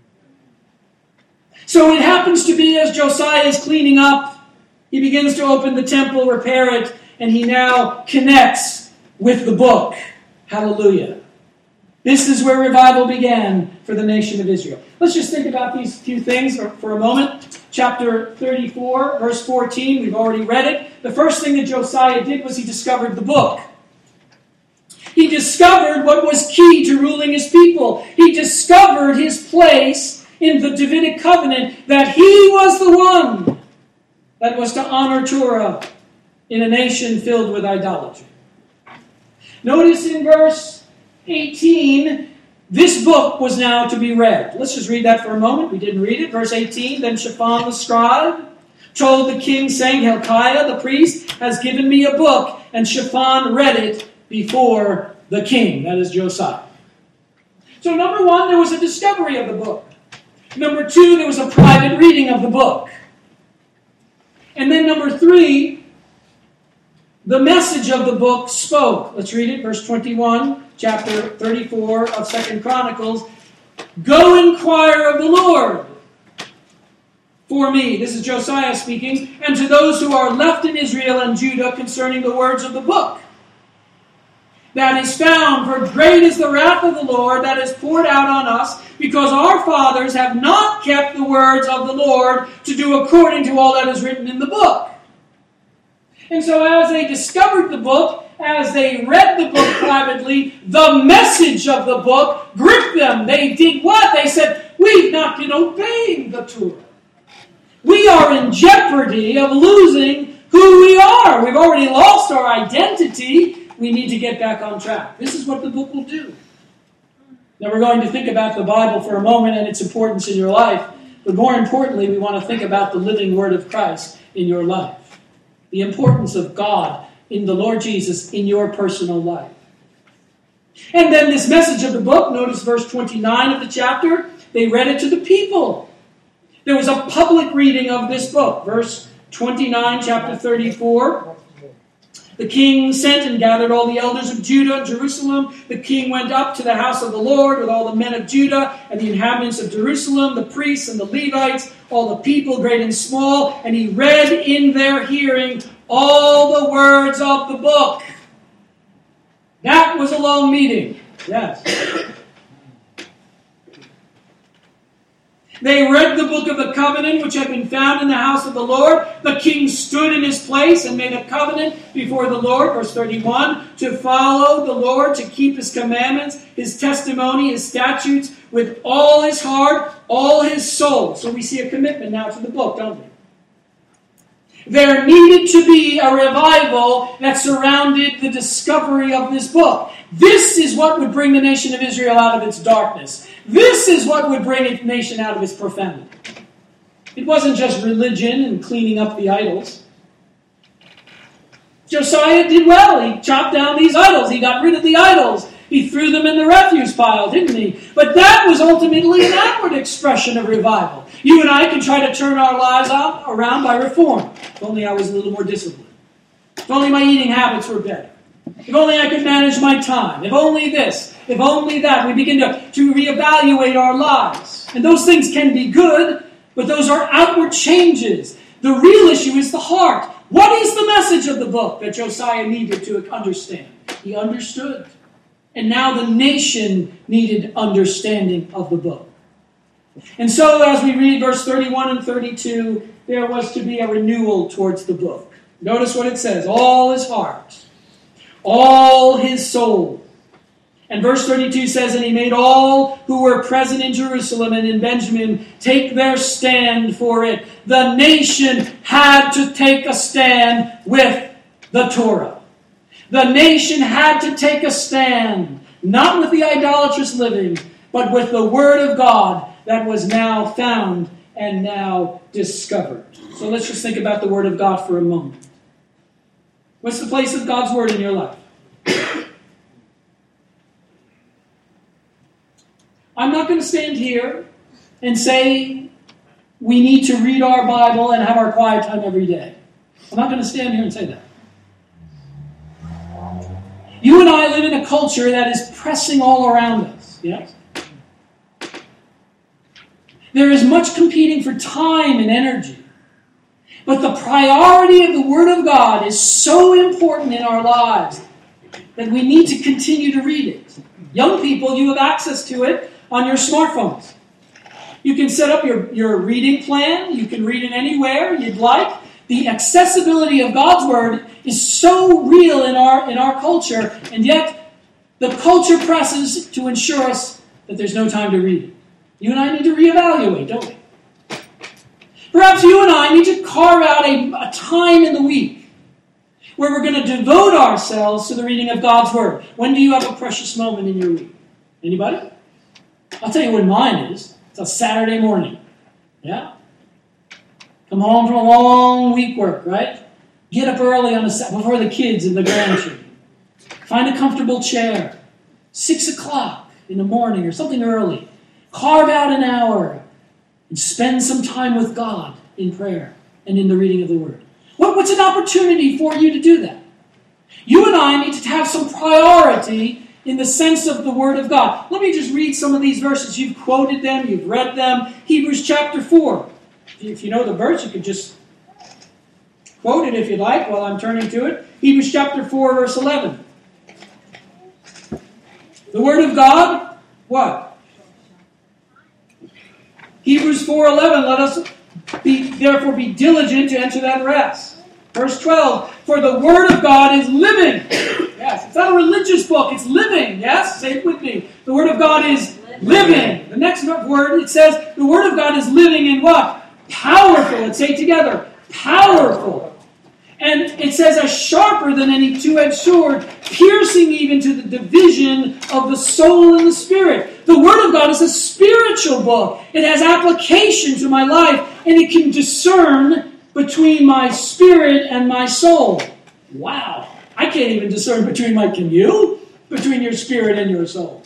So it happens to be as Josiah is cleaning up, he begins to open the temple, repair it, and he now connects with the book. Hallelujah. This is where revival began for the nation of Israel. Let's just think about these few things for a moment. Chapter thirty-four, verse fourteen, we've already read it. The first thing that Josiah did was he discovered the book. He discovered what was key to ruling his people. He discovered his place in the Davidic covenant, that he was the one that was to honor Torah in a nation filled with idolatry. Notice in verse eighteen, this book was now to be read. Let's just read that for a moment. We didn't read it. Verse eighteen, then Shaphan the scribe told the king, saying, Hilkiah the priest has given me a book, and Shaphan read it before the king. That is Josiah. So number one, there was a discovery of the book. Number two, there was a private reading of the book. And then number three, the message of the book spoke. Let's read it, verse twenty-one, chapter thirty-four of Second Chronicles. Go inquire of the Lord for me, this is Josiah speaking, and to those who are left in Israel and Judah concerning the words of the book that is found, for great is the wrath of the Lord that is poured out on us, because our fathers have not kept the words of the Lord to do according to all that is written in the book. And so as they discovered the book, as they read the book privately, the message of the book gripped them. They did what? They said, we've not been obeying the Torah. We are in jeopardy of losing who we are. We've already lost our identity. We need to get back on track. This is what the book will do. Now we're going to think about the Bible for a moment and its importance in your life. But more importantly, we want to think about the living Word of Christ in your life. The importance of God in the Lord Jesus in your personal life. And then this message of the book, notice verse twenty-nine of the chapter, they read it to the people. There was a public reading of this book. Verse twenty-nine, chapter thirty-four. The king sent and gathered all the elders of Judah and Jerusalem. The king went up to the house of the Lord with all the men of Judah and the inhabitants of Jerusalem, the priests and the Levites, all the people, great and small, and he read in their hearing all the words of the book. That was a long meeting. Yes. They read the book of the covenant which had been found in the house of the Lord. The king stood in his place and made a covenant before the Lord, verse thirty-one, to follow the Lord, to keep his commandments, his testimony, his statutes, with all his heart, all his soul. So we see a commitment now to the book, don't we? There needed to be a revival that surrounded the discovery of this book. This is what would bring the nation of Israel out of its darkness. This is what would bring its nation out of its profanity. It wasn't just religion and cleaning up the idols. Josiah did well. He chopped down these idols. He got rid of the idols. He threw them in the refuse pile, didn't he? But that was ultimately an outward expression of revival. You and I can try to turn our lives out, around by reform. If only I was a little more disciplined. If only my eating habits were better. If only I could manage my time. If only this. If only that. We begin to, to reevaluate our lives. And those things can be good, but those are outward changes. The real issue is the heart. What is the message of the book that Josiah needed to understand? He understood. And now the nation needed understanding of the book. And so as we read verse thirty-one and thirty-two, there was to be a renewal towards the book. Notice what it says. All his heart. All his soul. And verse thirty-two says, and he made all who were present in Jerusalem and in Benjamin take their stand for it. The nation had to take a stand with the Torah. The nation had to take a stand, not with the idolatrous living, but with the Word of God that was now found and now discovered. So let's just think about the Word of God for a moment. What's the place of God's Word in your life? I'm not going to stand here and say we need to read our Bible and have our quiet time every day. I'm not going to stand here and say that. You and I live in a culture that is pressing all around us. Yes? There is much competing for time and energy. But the priority of the Word of God is so important in our lives that we need to continue to read it. Young people, you have access to it on your smartphones. You can set up your, your reading plan. You can read it anywhere you'd like. The accessibility of God's Word is so real in our, in our culture, and yet the culture presses to ensure us that there's no time to read it. You and I need to reevaluate, don't we? Perhaps you and I need to carve out a, a time in the week where we're going to devote ourselves to the reading of God's Word. When do you have a precious moment in your week? Anybody? I'll tell you when mine is. It's a Saturday morning. Yeah? Come home from a long week work, right? Get up early on a, before the kids and the grandchildren. Find a comfortable chair. Six o'clock in the morning or something early. Carve out an hour and spend some time with God in prayer and in the reading of the Word. What, what's an opportunity for you to do that? You and I need to have some priority in the sense of the Word of God. Let me just read some of these verses. You've quoted them, you've read them. Hebrews chapter four. If you know the verse, you could just quote it if you like while I'm turning to it. Hebrews chapter four, verse eleven. The Word of God, what? Hebrews four eleven, let us be, therefore be diligent to enter that rest. Verse twelve, for the Word of God is living. Yes, it's not a religious book, it's living. Yes, say it with me. The Word of God is living. The next word, it says, the Word of God is living in what? Powerful. Let's say it together. Powerful. And it says, as sharper than any two-edged sword, piercing even to the division of the soul and the spirit. The Word of God is a spiritual book. It has application to my life, and it can discern between my spirit and my soul. Wow. I can't even discern between my, can you? Between your spirit and your soul.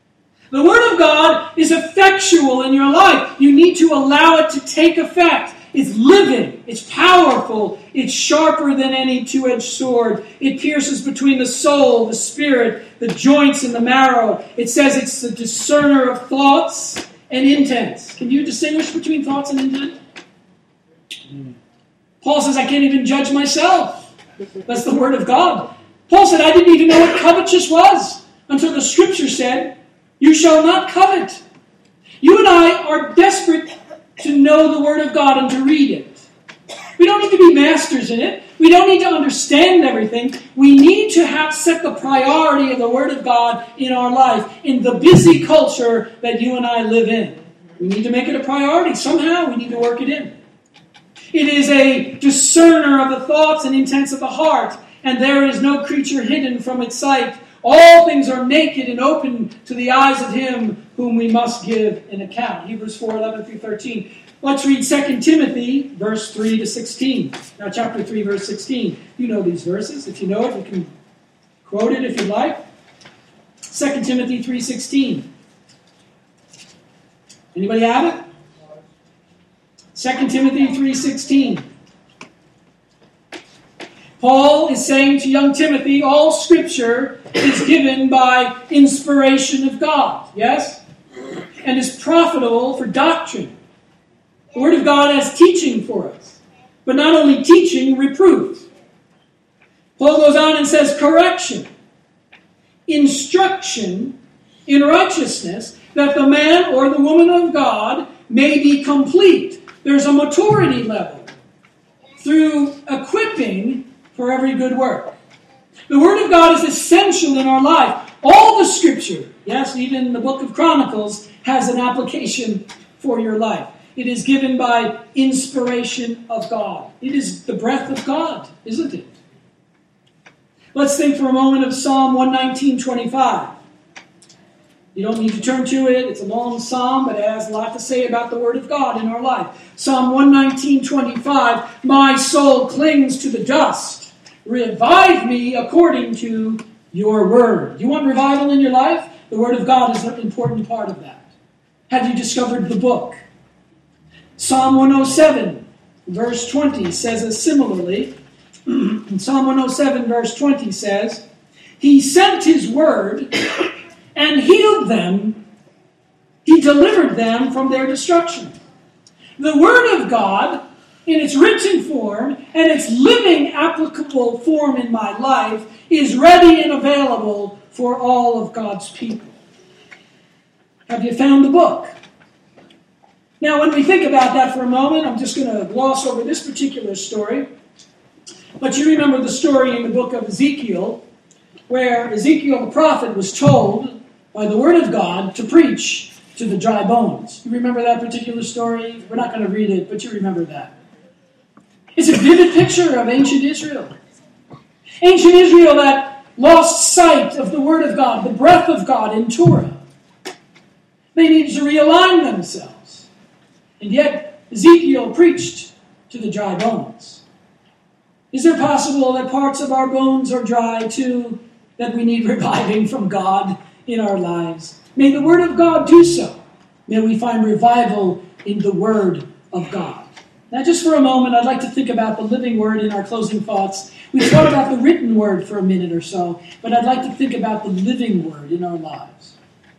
The Word of God is effectual in your life. You need to allow it to take effect. It's living. It's powerful. It's sharper than any two-edged sword. It pierces between the soul, the spirit, the joints, and the marrow. It says it's the discerner of thoughts and intents. Can you distinguish between thoughts and intent? Mm. Paul says, I can't even judge myself. That's the word of God. Paul said, I didn't even know what covetous was until the scripture said, you shall not covet. You and I are desperate to know the Word of God and to read it. We don't need to be masters in it. We don't need to understand everything. We need to have set the priority of the Word of God in our life, in the busy culture that you and I live in. We need to make it a priority. Somehow we need to work it in. It is a discerner of the thoughts and intents of the heart, and there is no creature hidden from its sight. All things are naked and open to the eyes of him whom we must give an account. Hebrews four, eleven through thirteen. Let's read Second Timothy, verse three to sixteen. Now, chapter three, verse sixteen. You know these verses. If you know it, you can quote it if you'd like. Second Timothy three sixteen. Anybody have it? Second Timothy three sixteen. Paul is saying to young Timothy, all Scripture is given by inspiration of God, yes? And is profitable for doctrine. The Word of God has teaching for us. But not only teaching, reproof. Paul goes on and says correction, instruction in righteousness, that the man or the woman of God may be complete. There's a maturity level through equipping for every good work. The Word of God is essential in our life. All the Scripture, yes, even the book of Chronicles, has an application for your life. It is given by inspiration of God. It is the breath of God, isn't it? Let's think for a moment of Psalm one nineteen twenty-five. You don't need to turn to it. It's a long psalm, but it has a lot to say about the Word of God in our life. Psalm one nineteen twenty-five, my soul clings to the dust. Revive me according to your word. You want revival in your life? The Word of God is an important part of that. Have you discovered the book? Psalm one oh seven, verse twenty says it similarly. Psalm one oh seven, verse twenty says, he sent his word and healed them. He delivered them from their destruction. The Word of God, in its written form and its living applicable form in my life, is ready and available for all of God's people. Have you found the book? Now, when we think about that for a moment, I'm just going to gloss over this particular story. But you remember the story in the book of Ezekiel, where Ezekiel the prophet was told by the Word of God to preach to the dry bones. You remember that particular story? We're not going to read it, but you remember that. It's a vivid picture of ancient Israel. Ancient Israel that lost sight of the Word of God, the breath of God in Torah. They needed to realign themselves. And yet, Ezekiel preached to the dry bones. Is it possible that parts of our bones are dry too, that we need reviving from God in our lives? May the Word of God do so. May we find revival in the Word of God. Now, just for a moment, I'd like to think about the living Word in our closing thoughts. We've thought about the written Word for a minute or so, but I'd like to think about the living Word in our lives.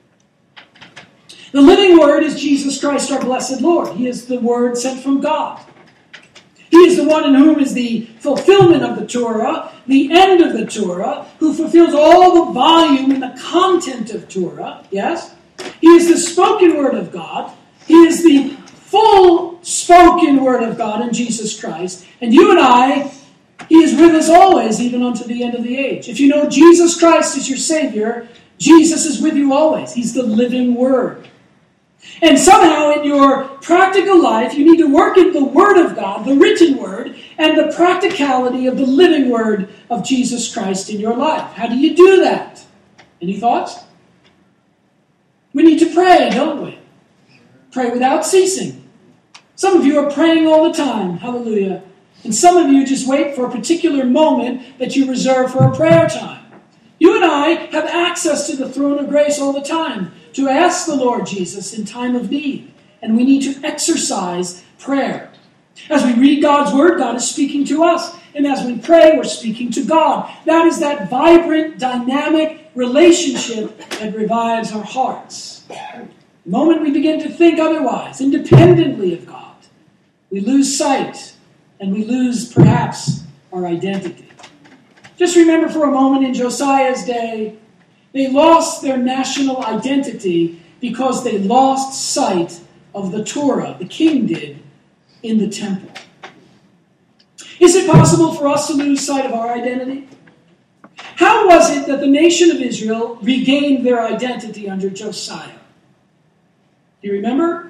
The living Word is Jesus Christ, our blessed Lord. He is the Word sent from God. He is the one in whom is the fulfillment of the Torah, the end of the Torah, who fulfills all the volume and the content of Torah. Yes? He is the spoken Word of God. He is the full spoken Word of God in Jesus Christ. And you and I, He is with us always, even unto the end of the age. If you know Jesus Christ is your Savior, Jesus is with you always. He's the living Word. And somehow in your practical life, you need to work in the Word of God, the written Word, and the practicality of the living Word of Jesus Christ in your life. How do you do that? Any thoughts? We need to pray, don't we? Pray without ceasing. Some of you are praying all the time. Hallelujah. And some of you just wait for a particular moment that you reserve for a prayer time. You and I have access to the throne of grace all the time to ask the Lord Jesus in time of need. And we need to exercise prayer. As we read God's word, God is speaking to us. And as we pray, we're speaking to God. That is that vibrant, dynamic relationship that revives our hearts. The moment we begin to think otherwise, independently of God, we lose sight and we lose, perhaps, our identity. Just remember for a moment in Josiah's day, they lost their national identity because they lost sight of the Torah, the king did, in the temple. Is it possible for us to lose sight of our identity? How was it that the nation of Israel regained their identity under Josiah? Do you remember?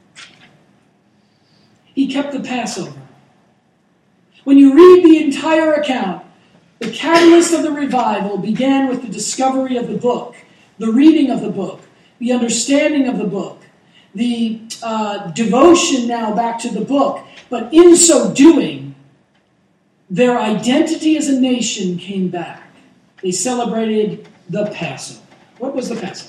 He kept the Passover. When you read the entire account, the catalyst of the revival began with the discovery of the book, the reading of the book, the understanding of the book, the uh, devotion now back to the book. But in so doing, their identity as a nation came back. They celebrated the Passover. What was the Passover?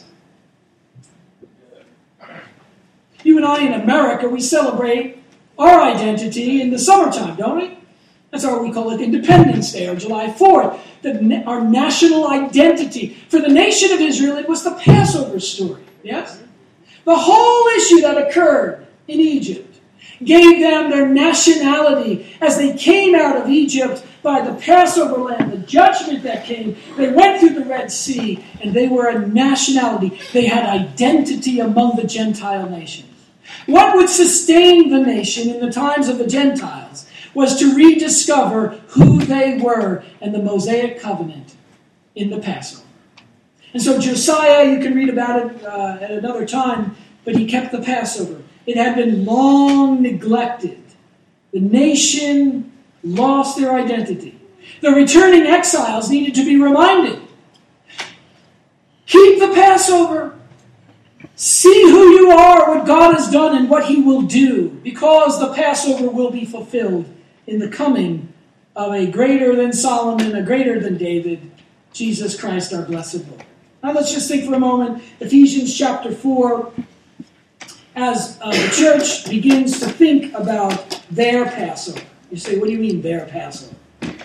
You and I in America, we celebrate our identity in the summertime, don't we? That's why we call it Independence Day or July fourth, the, our national identity. For the nation of Israel, it was the Passover story, yes? The whole issue that occurred in Egypt gave them their nationality as they came out of Egypt by the Passover lamb, the judgment that came. They went through the Red Sea, and they were a nationality. They had identity among the Gentile nations. What would sustain the nation in the times of the Gentiles was to rediscover who they were and the Mosaic covenant in the Passover. And so Josiah, you can read about it uh, at another time, but he kept the Passover. It had been long neglected. The nation lost their identity. The returning exiles needed to be reminded. Keep the Passover. See who you are, what God has done, and what he will do, because the Passover will be fulfilled in the coming of a greater than Solomon, a greater than David, Jesus Christ, our blessed Lord. Now let's just think for a moment, Ephesians chapter four, as uh, the church begins to think about their Passover. You say, what do you mean their Passover?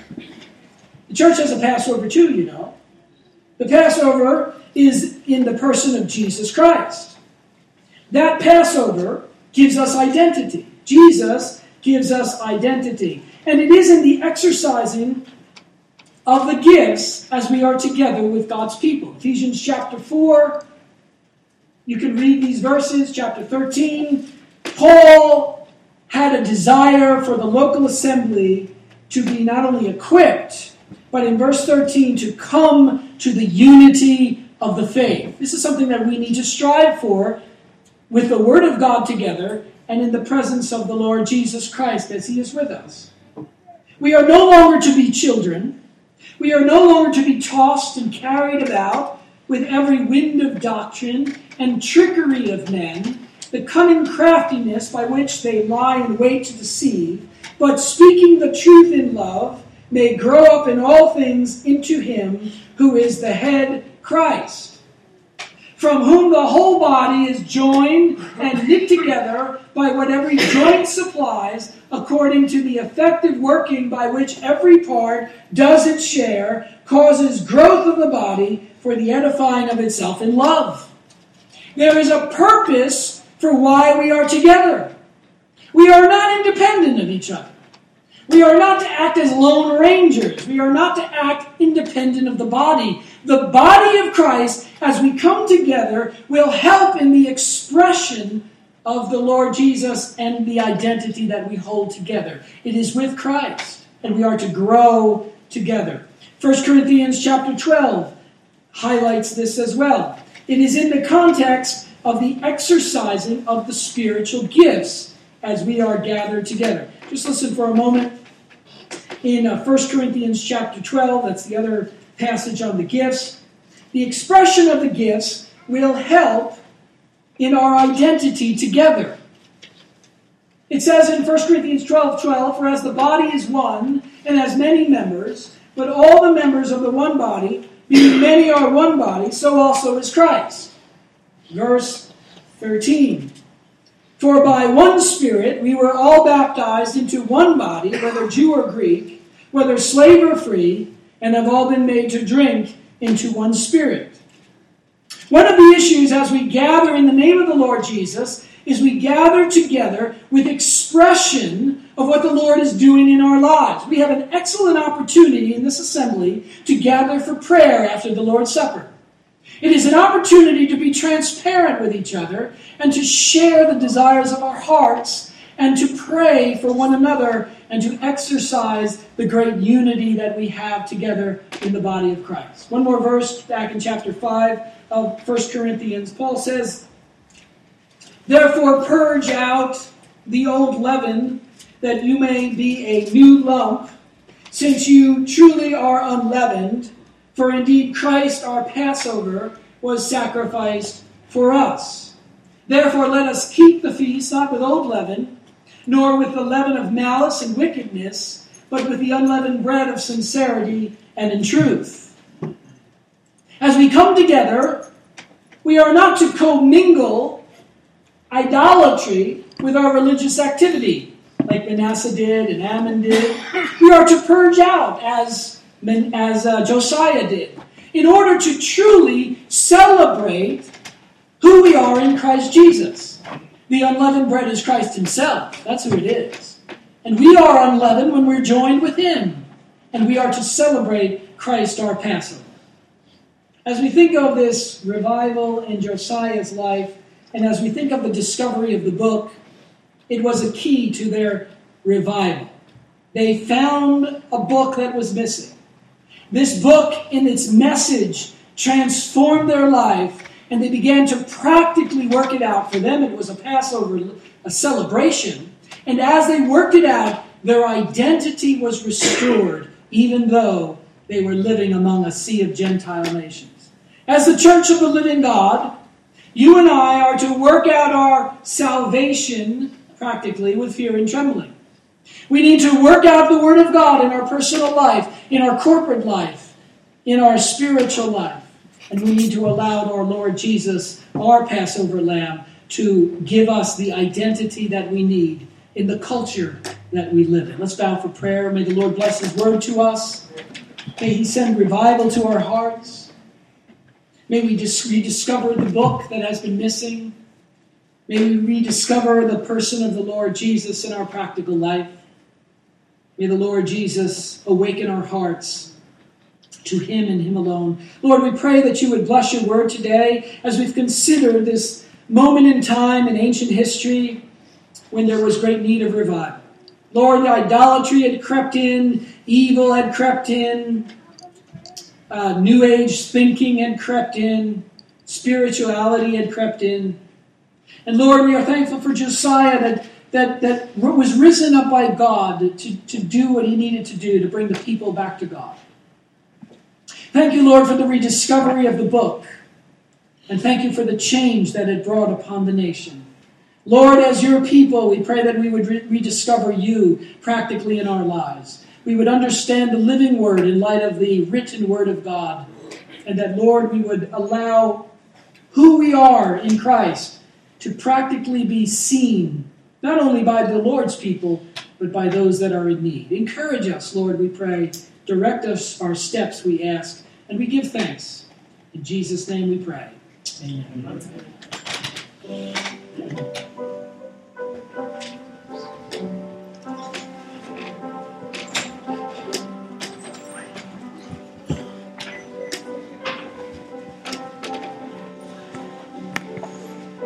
The church has a Passover too, you know. The Passover is in the person of Jesus Christ. That Passover gives us identity. Jesus gives us identity. And it is in the exercising of the gifts as we are together with God's people. Ephesians chapter four, you can read these verses, chapter thirteen. Paul had a desire for the local assembly to be not only equipped, but in verse thirteen, to come to the unity of the faith. This is something that we need to strive for with the Word of God together and in the presence of the Lord Jesus Christ as he is with us. We are no longer to be children. We are no longer to be tossed and carried about with every wind of doctrine and trickery of men, the cunning craftiness by which they lie in wait to deceive, but speaking the truth in love, may grow up in all things into him who is the head, Christ, from whom the whole body is joined and knit together by what every joint supplies, according to the effective working by which every part does its share, causes growth of the body for the edifying of itself in love. There is a purpose for why we are together. We are not independent of each other. We are not to act as lone rangers. We are not to act independent of the body. The body of Christ, as we come together, will help in the expression of the Lord Jesus and the identity that we hold together. It is with Christ, and we are to grow together. First Corinthians chapter twelve highlights this as well. It is in the context of the exercising of the spiritual gifts as we are gathered together. Just listen for a moment. In uh, First Corinthians chapter twelve, that's the other passage on the gifts, the expression of the gifts will help in our identity together. It says in First Corinthians twelve twelve, for as the body is one and has many members, but all the members of the one body, being many are one body, so also is Christ. Verse thirteen. For by one Spirit we were all baptized into one body, whether Jew or Greek, whether slave or free, and have all been made to drink into one Spirit. One of the issues as we gather in the name of the Lord Jesus is we gather together with expression of what the Lord is doing in our lives. We have an excellent opportunity in this assembly to gather for prayer after the Lord's Supper. It is an opportunity to be transparent with each other and to share the desires of our hearts and to pray for one another and to exercise the great unity that we have together in the body of Christ. One more verse back in chapter five of First Corinthians. Paul says, "Therefore purge out the old leaven, that you may be a new lump, since you truly are unleavened. For indeed Christ our Passover was sacrificed for us. Therefore let us keep the feast not with old leaven, nor with the leaven of malice and wickedness, but with the unleavened bread of sincerity and in truth." As we come together, we are not to commingle idolatry with our religious activity, like Manasseh did and Ammon did. We are to purge out, as, as uh, Josiah did, in order to truly celebrate who we are in Christ Jesus. The unleavened bread is Christ himself. That's who it is. And we are unleavened when we're joined with him. And we are to celebrate Christ our Passover. As we think of this revival in Josiah's life, and as we think of the discovery of the book, it was a key to their revival. They found a book that was missing. This book, in its message, transformed their life, and they began to practically work it out. For them, it was a Passover, a celebration. And as they worked it out, their identity was restored, even though they were living among a sea of Gentile nations. As the church of the living God, you and I are to work out our salvation practically with fear and trembling. We need to work out the Word of God in our personal life, in our corporate life, in our spiritual life. And we need to allow our Lord Jesus, our Passover Lamb, to give us the identity that we need in the culture that we live in. Let's bow for prayer. May the Lord bless His Word to us. May He send revival to our hearts. May we just rediscover the book that has been missing. May we rediscover the person of the Lord Jesus in our practical life. May the Lord Jesus awaken our hearts to Him and Him alone. Lord, we pray that You would bless Your Word today as we've considered this moment in time in ancient history when there was great need of revival. Lord, the idolatry had crept in, evil had crept in, uh, New Age thinking had crept in, spirituality had crept in. And Lord, we are thankful for Josiah that, that, that was risen up by God to, to do what he needed to do to bring the people back to God. Thank You, Lord, for the rediscovery of the book. And thank You for the change that it brought upon the nation. Lord, as Your people, we pray that we would re- rediscover You practically in our lives. We would understand the living Word in light of the written Word of God. And that, Lord, we would allow who we are in Christ to practically be seen, not only by the Lord's people, but by those that are in need. Encourage us, Lord, we pray. Direct us our steps, we ask. And we give thanks. In Jesus' name we pray. Amen.